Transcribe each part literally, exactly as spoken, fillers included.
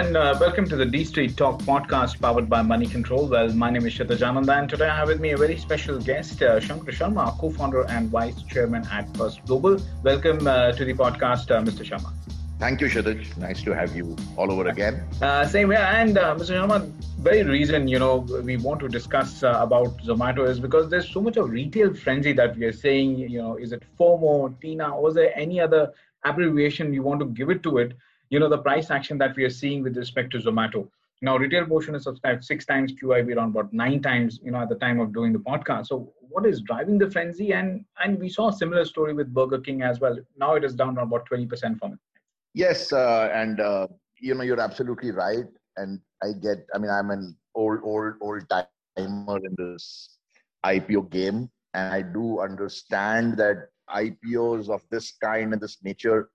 and uh, welcome to the D Street Talk podcast powered by Money Control. Well, my name is Kshitij Ananda, and today I have with me a very special guest, uh, Shankar Sharma, co-founder and vice chairman at First Global. Welcome uh, to the podcast, uh, Mister Sharma. Thank you, Kshitij. Nice to have you all over again. Uh, same here. And uh, Mister Sharma, very reason, you know, we want to discuss uh, about Zomato is because there's so much of retail frenzy that we are saying, you know, is it FOMO, TINA, or is there any other abbreviation you want to give it to it? You know, the price action that we are seeing with respect to Zomato. Now, retail portion is subscribed six times, Q I B around about nine times, you know, at the time of doing the podcast. So what is driving the frenzy? And and we saw a similar story with Burger King as well. Now it is down to about twenty percent from it. Yes, uh, and, uh, you know, you're absolutely right. And I get, I mean, I'm an old, old, old timer in this I P O game. And I do understand that I P Os of this kind and this nature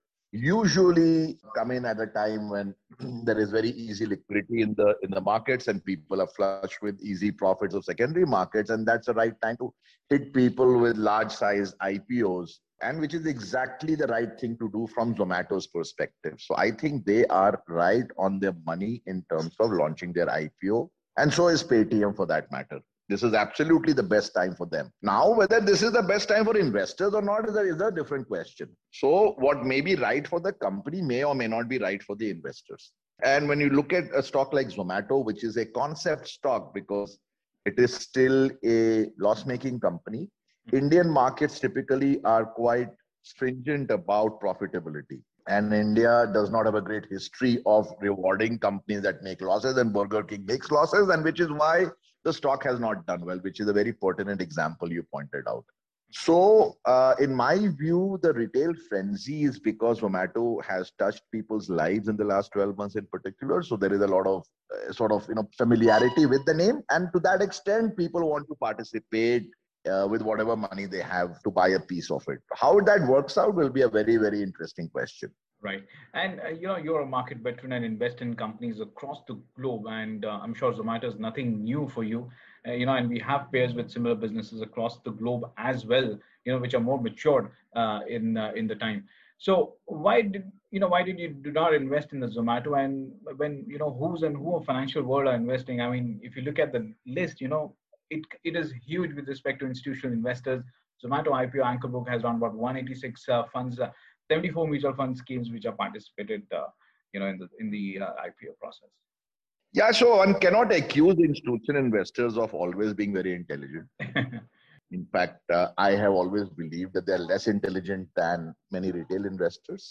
usually come in at a time when there is very easy liquidity in the in the markets and people are flush with easy profits of secondary markets, and that's the right time to hit people with large size I P Os, and which is exactly the right thing to do from Zomato's perspective. So I think they are right on their money in terms of launching their I P O, and so is Paytm for that matter. This is absolutely the best time for them. Now, whether this is the best time for investors or not is a, is a different question. So what may be right for the company may or may not be right for the investors. And when you look at a stock like Zomato, which is a concept stock because it is still a loss-making company, Indian markets typically are quite stringent about profitability. And India does not have a great history of rewarding companies that make losses, and Burger King makes losses, and which is why the stock has not done well, which is a very pertinent example you pointed out. So, uh, in my view, the retail frenzy is because Zomato has touched people's lives in the last twelve months in particular. So there is a lot of uh, sort of, you know, familiarity with the name. And to that extent, people want to participate uh, with whatever money they have to buy a piece of it. How that works out will be a very, very interesting question. Right. And, uh, you know, you're a market veteran and invest in companies across the globe. And uh, I'm sure Zomato is nothing new for you, uh, you know, and we have pairs with similar businesses across the globe as well, you know, which are more matured uh, in uh, in the time. So why did, you know, why did you do not invest in the Zomato? And when, you know, who's and who of financial world are investing? I mean, if you look at the list, you know, it it is huge with respect to institutional investors. Zomato I P O anchor book has around about one hundred eighty-six uh, funds, uh, seventy-four mutual fund schemes which are participated, uh, you know, in the in the uh, I P O process. Yeah, so one cannot accuse institutional investors of always being very intelligent. In fact, uh, I have always believed that they're less intelligent than many retail investors.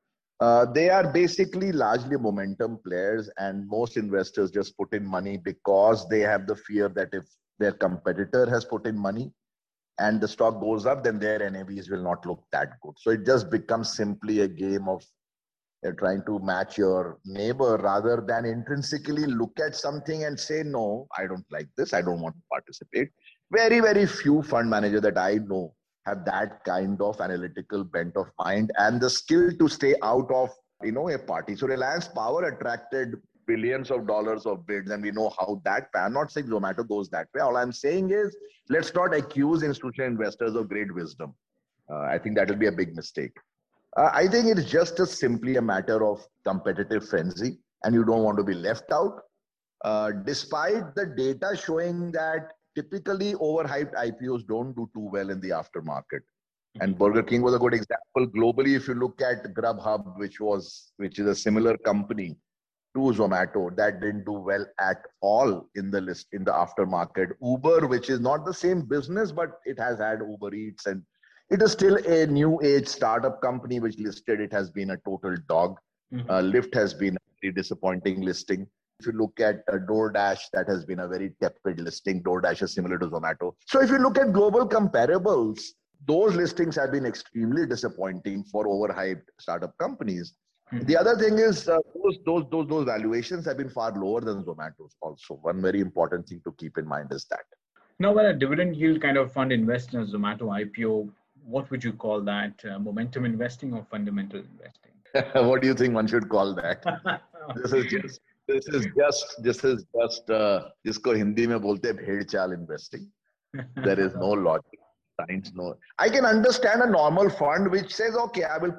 Uh, they are basically largely momentum players, and most investors just put in money because they have the fear that if their competitor has put in money and the stock goes up, then their N A Vs will not look that good. So it just becomes simply a game of uh, trying to match your neighbor rather than intrinsically look at something and say, no, I don't like this. I don't want to participate. Very, very few fund managers that I know have that kind of analytical bent of mind and the skill to stay out of, you know, a party. So Reliance Power attracted billions of dollars of bids, and we know how that, I'm not saying Zomato goes that way. All I'm saying is, let's not accuse institutional investors of great wisdom. Uh, I think that will be a big mistake. Uh, I think it's just a, simply a matter of competitive frenzy, and you don't want to be left out. Uh, despite the data showing that typically overhyped I P Os don't do too well in the aftermarket. And Burger King was a good example. Globally, if you look at Grubhub, which was, which is a similar company to Zomato, that didn't do well at all in the list, in the aftermarket. Uber, which is not the same business, but it has had Uber Eats, and it is still a new age startup company which listed. It has been a total dog. Mm-hmm. uh, Lyft has been a very disappointing listing. If you look at uh, DoorDash, that has been a very tepid listing. DoorDash is similar to Zomato. So if you look at global comparables, those listings have been extremely disappointing for overhyped startup companies. Mm-hmm. The other thing is uh, those, those, those, those valuations have been far lower than Zomato's also. One very important thing to keep in mind is that. Now, when a dividend yield kind of fund invests in a Zomato I P O, what would you call that? Uh, momentum investing or fundamental investing? What do you think one should call that? This is just, this is just, this is just, uh, jisko Hindi mein bolte bhed chal investing. There is no logic, science, no. I can understand a normal fund which says, okay, I will put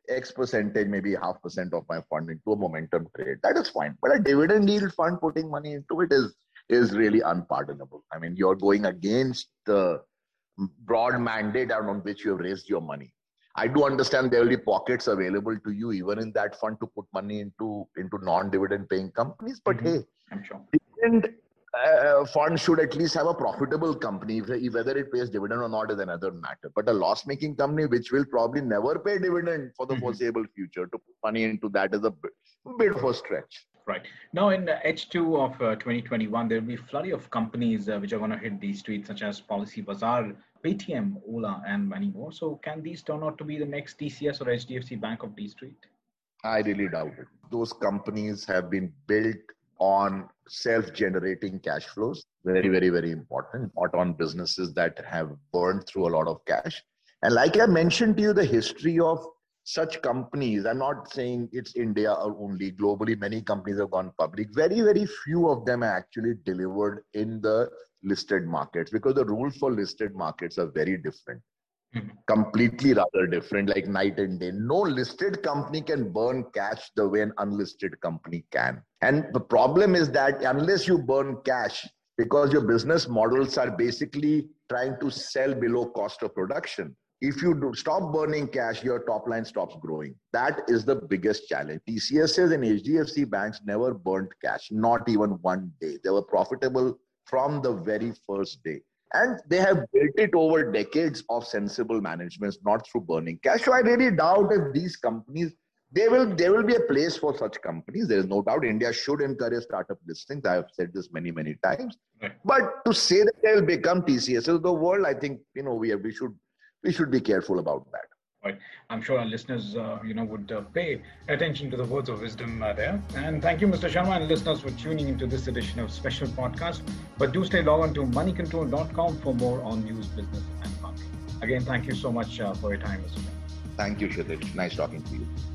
X percentage, maybe half percent of my fund into a momentum trade. That is fine. But a dividend yield fund putting money into it is, is really unpardonable. I mean, you're going against the broad mandate on which you have raised your money. I do understand there will be pockets available to you even in that fund to put money into, into non-dividend paying companies. But mm-hmm. hey, I'm sure. dividend uh, fund should at least have a profitable company. Whether it pays dividend or not is another matter. But a loss-making company which will probably never pay dividend for the mm-hmm. foreseeable future, to put money into that is a bit, bit of a stretch. Right. Now in the H two of uh, twenty twenty-one, there will be a flurry of companies uh, which are going to hit these streets, such as Policybazaar, Paytm, Ola, and many more. So can these turn out to be the next T C S or H D F C Bank of D Street? I really doubt it. Those companies have been built on self-generating cash flows. Very, very, very important. Not on businesses that have burned through a lot of cash. And like I mentioned to you, the history of such companies, I'm not saying it's India or only, globally, many companies have gone public. Very, very few of them are actually delivered in the listed markets because the rules for listed markets are very different. Mm-hmm. Completely rather different, like night and day. No listed company can burn cash the way an unlisted company can. And the problem is that unless you burn cash, because your business models are basically trying to sell below cost of production, if you do stop burning cash, your top line stops growing. That is the biggest challenge. T C Ss and H D F C banks never burnt cash, not even one day. They were profitable from the very first day. And they have built it over decades of sensible management, not through burning cash. So I really doubt if these companies, they will, there will be a place for such companies. There is no doubt India should encourage startup listings. I have said this many, many times. Right. But to say that they will become T C Ss of the world, I think, you know, we have, we should, we should be careful about that. Right. I'm sure our listeners, uh, you know, would uh, pay attention to the words of wisdom uh, there. And thank you, Mister Sharma, and listeners for tuning into this edition of Special Podcast. But do stay logged on to money control dot com for more on news, business, and marketing. Again, thank you so much uh, for your time, Mister Sharma. Thank you, Kshitij. Nice talking to you.